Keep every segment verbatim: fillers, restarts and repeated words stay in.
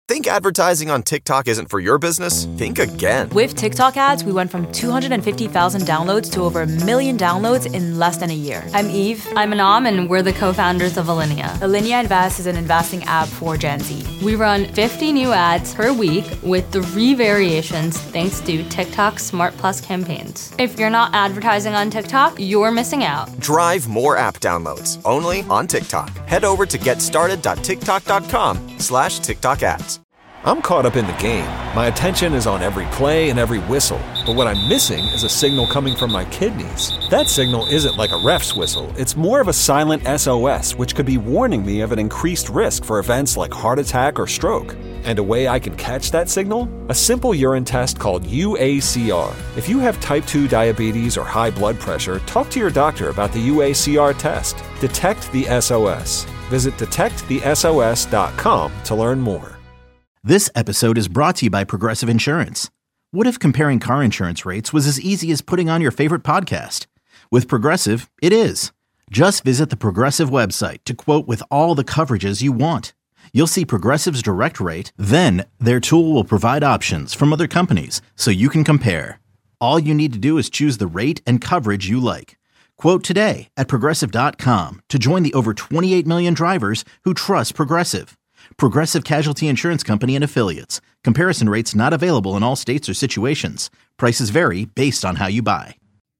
Think advertising on TikTok isn't for your business? Think again. With TikTok ads, we went from two hundred fifty thousand downloads to over a million downloads in less than a year. I'm Eve. I'm Anam, and we're the co-founders of Alinea. Alinea Invest is an investing app for Gen Z. We run fifty new ads per week with three variations thanks to TikTok's Smart Plus campaigns. If you're not advertising on TikTok, you're missing out. Drive more app downloads only on TikTok. Head over to getstarted.tiktok.com slash TikTok ads. I'm caught up in the game. My attention is on every play and every whistle. But what I'm missing is a signal coming from my kidneys. That signal isn't like a ref's whistle. It's more of a silent S O S, which could be warning me of an increased risk for events like heart attack or stroke. And a way I can catch that signal? A simple urine test called U A C R. If you have type two diabetes or high blood pressure, talk to your doctor about the U A C R test. Detect the S O S. Visit detect the S O S dot com to learn more. This episode is brought to you by Progressive Insurance. What if comparing car insurance rates was as easy as putting on your favorite podcast? With Progressive, it is. Just visit the Progressive website to quote with all the coverages you want. You'll see Progressive's direct rate, then their tool will provide options from other companies so you can compare. All you need to do is choose the rate and coverage you like. Quote today at Progressive dot com to join the over twenty-eight million drivers who trust Progressive. Progressive Casualty Insurance Company and Affiliates. Comparison rates not available in all states or situations. Prices vary based on how you buy.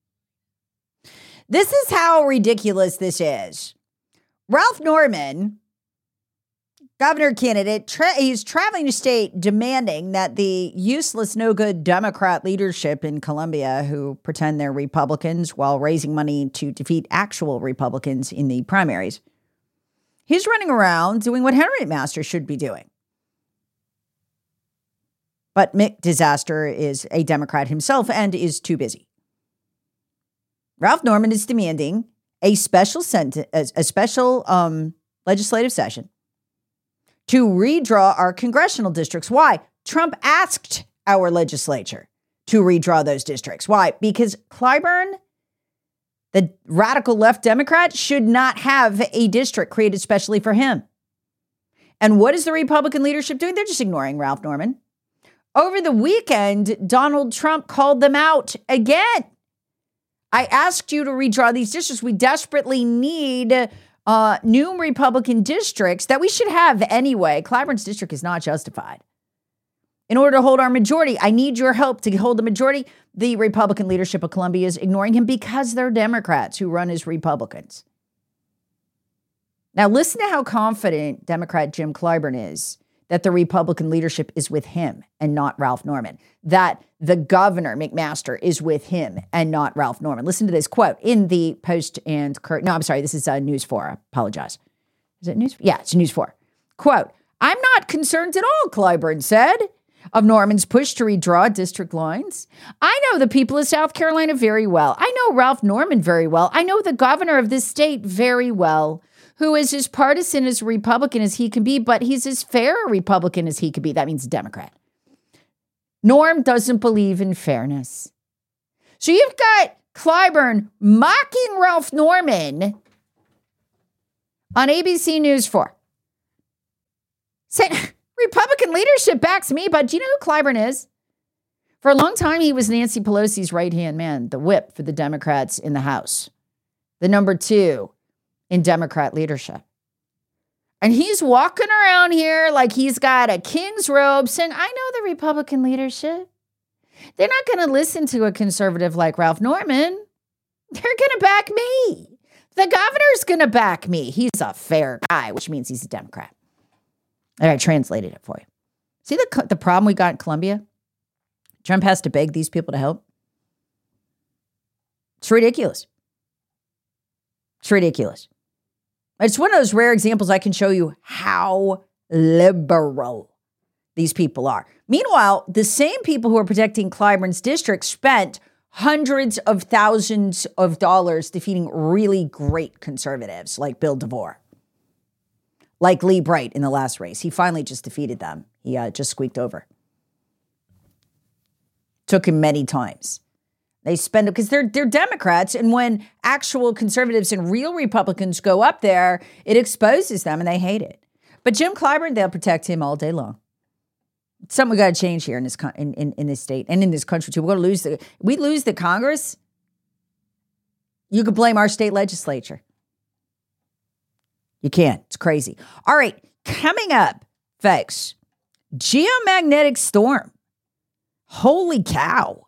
This is how ridiculous this is. Ralph Norman, governor candidate, tra- he's traveling to state demanding that the useless, no-good Democrat leadership in Colombia who pretend they're Republicans while raising money to defeat actual Republicans in the primaries. He's running around doing what Henry McMaster should be doing. But Mick Disaster is a Democrat himself and is too busy. Ralph Norman is demanding a special sent- a special um, legislative session to redraw our congressional districts. Why? Trump asked our legislature to redraw those districts. Why? Because Clyburn, the radical left Democrat, should not have a district created specially for him. And what is the Republican leadership doing? They're just ignoring Ralph Norman. Over the weekend, Donald Trump called them out again. I asked you to redraw these districts. We desperately need uh, new Republican districts that we should have anyway. Clyburn's district is not justified. In order to hold our majority, I need your help to hold the majority. The Republican leadership of Colombia is ignoring him because they're Democrats who run as Republicans. Now, listen to how confident Democrat Jim Clyburn is that the Republican leadership is with him and not Ralph Norman, that the governor, McMaster, is with him and not Ralph Norman. Listen to this quote in the Post and Cur- No, I'm sorry. This is uh, News four. I apologize. Is it News? Yeah, it's News four. Quote, "I'm not concerned at all," Clyburn said, "of Norman's push to redraw district lines. I know the people of South Carolina very well. I know Ralph Norman very well. I know the governor of this state very well, who is as partisan as Republican as he can be, but he's as fair a Republican as he could be." That means Democrat. Norm doesn't believe in fairness. So you've got Clyburn mocking Ralph Norman on A B C News four. Saying, Republican leadership backs me, but do you know who Clyburn is? For a long time, he was Nancy Pelosi's right-hand man, the whip for the Democrats in the House, the number two in Democrat leadership. And he's walking around here like he's got a king's robe saying, I know the Republican leadership. They're not going to listen to a conservative like Ralph Norman. They're going to back me. The governor's going to back me. He's a fair guy, which means he's a Democrat. And I translated it for you. See the, the problem we got in Colombia? Trump has to beg these people to help. It's ridiculous. It's ridiculous. It's one of those rare examples I can show you how liberal these people are. Meanwhile, the same people who are protecting Clyburn's district spent hundreds of thousands of dollars defeating really great conservatives like Bill DeVore, like Lee Bright in the last race. He finally just defeated them. He uh, just squeaked over. Took him many times. They spend it because they're they're Democrats, and when actual conservatives and real Republicans go up there, it exposes them, and they hate it. But Jim Clyburn, they'll protect him all day long. It's something we got to change here in this con- in, in in this state and in this country too. We're going to lose the we lose the Congress. You could blame our state legislature. You can't. It's crazy. All right, coming up, folks. Geomagnetic storm. Holy cow.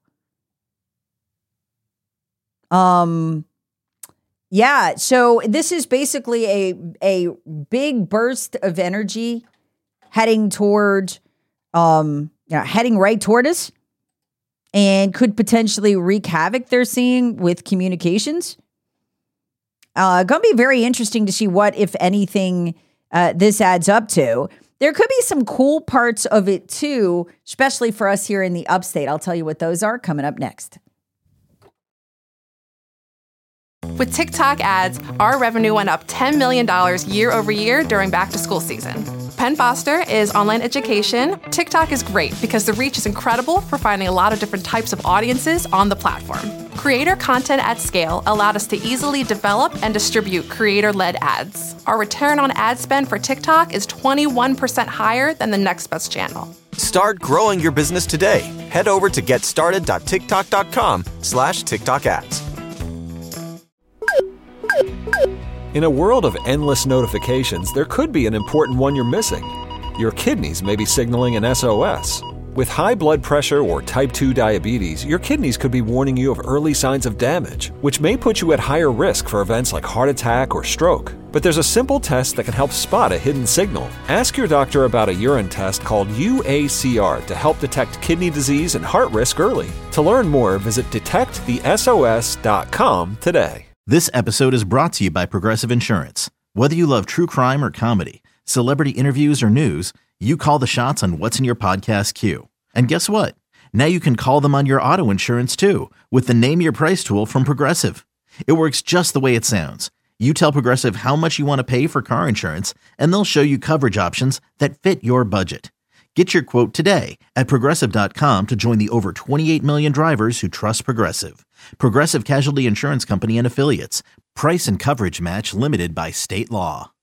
Um. Yeah, so this is basically a a big burst of energy heading toward, um, you know, heading right toward us, and could potentially wreak havoc. They're seeing with communications. Uh, going to be very interesting to see what, if anything, uh, this adds up to. There could be some cool parts of it too, especially for us here in the upstate. I'll tell you what those are coming up next. With TikTok ads, our revenue went up ten million dollars year over year during back to school season. Penn Foster is online education. TikTok is great because the reach is incredible for finding a lot of different types of audiences on the platform. Creator content at scale allowed us to easily develop and distribute creator-led ads. Our return on ad spend for TikTok is twenty-one percent higher than the next best channel. Start growing your business today. Head over to getstarted.tiktok.com slash TikTok ads. In a world of endless notifications, there could be an important one you're missing. Your kidneys may be signaling an S O S. With high blood pressure or type two diabetes, your kidneys could be warning you of early signs of damage, which may put you at higher risk for events like heart attack or stroke. But there's a simple test that can help spot a hidden signal. Ask your doctor about a urine test called U A C R to help detect kidney disease and heart risk early. To learn more, visit detect the S O S dot com today. This episode is brought to you by Progressive Insurance. Whether you love true crime or comedy, celebrity interviews or news, you call the shots on what's in your podcast queue. And guess what? Now you can call them on your auto insurance too with the Name Your Price tool from Progressive. It works just the way it sounds. You tell Progressive how much you want to pay for car insurance, and they'll show you coverage options that fit your budget. Get your quote today at Progressive dot com to join the over twenty-eight million drivers who trust Progressive. Progressive Casualty Insurance Company and Affiliates. Price and coverage match limited by state law.